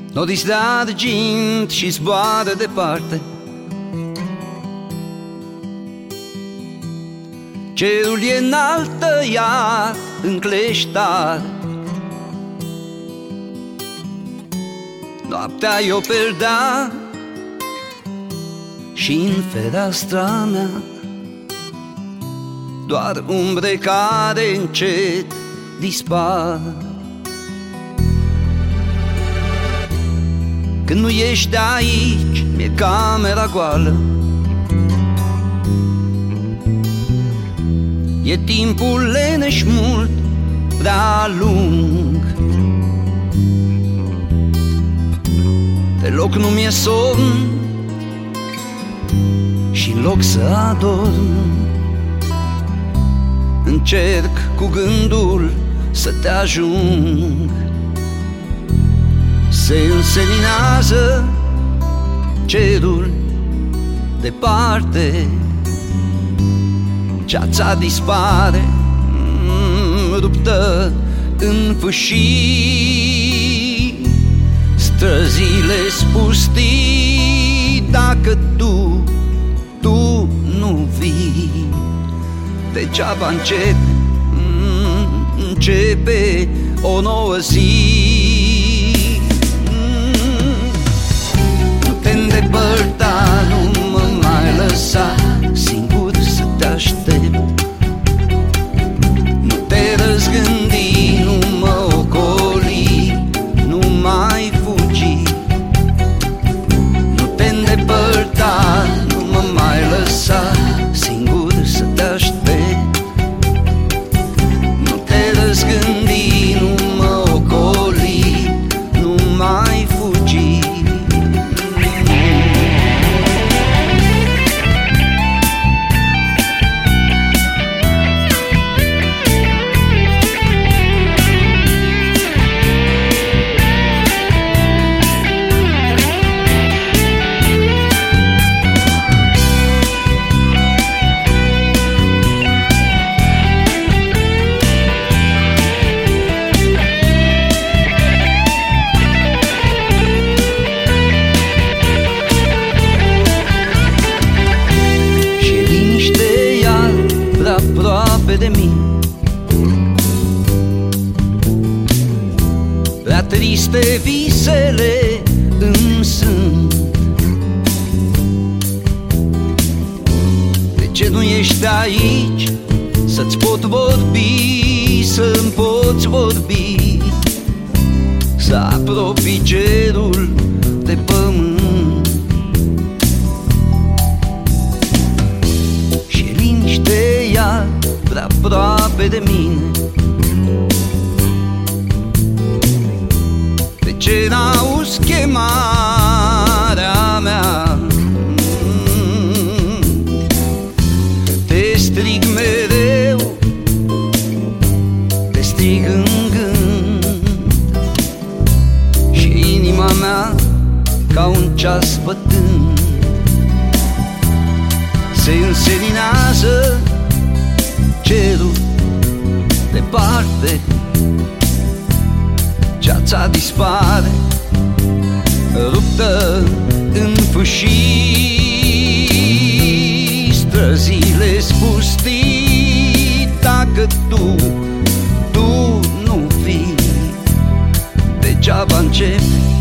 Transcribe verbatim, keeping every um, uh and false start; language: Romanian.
Nodis de argint și zboară departe. Cerul e înaltă, iar încleștar. Noaptea-i o perdea și-n fereastra mea doar umbre care încet dispar. Când nu ești de aici, mi-e camera goală. E timpul leneș mult, prea lung. Deloc nu mi-e somn și în loc să adorm, încerc cu gândul să te ajung. Se înseninează cerul departe, ceața dispare, ruptă în fâșii, străzile spustii. Dacă tu, tu nu vii, degeaba începe, începe o nouă zi. Nu te îndepărta, nu mă mai lăsa singur să te aștept. Nu te răzgândi, nu mă ocoli, nu mai fugi. Nu te îndepărta, nu mă mai lăsa singur să te aștept. Nu te răzgândi, nu mă ocoli, nu mai fugi. Aproape de mine, prea triste visele îmi sunt. De ce nu ești aici să-ți pot vorbi, să-mi poți vorbi, să apropii cerul de pământ? Și liniște iar prea aproape de mine. De ce n-auzi chemarea mea? Te strig mereu, te strig în gând, și inima mea ca un ceas bătând se înseninează cerul departe, ceața dispare, ruptă în fâșii, străzile spustii. Dacă tu, tu nu vii, degeaba începi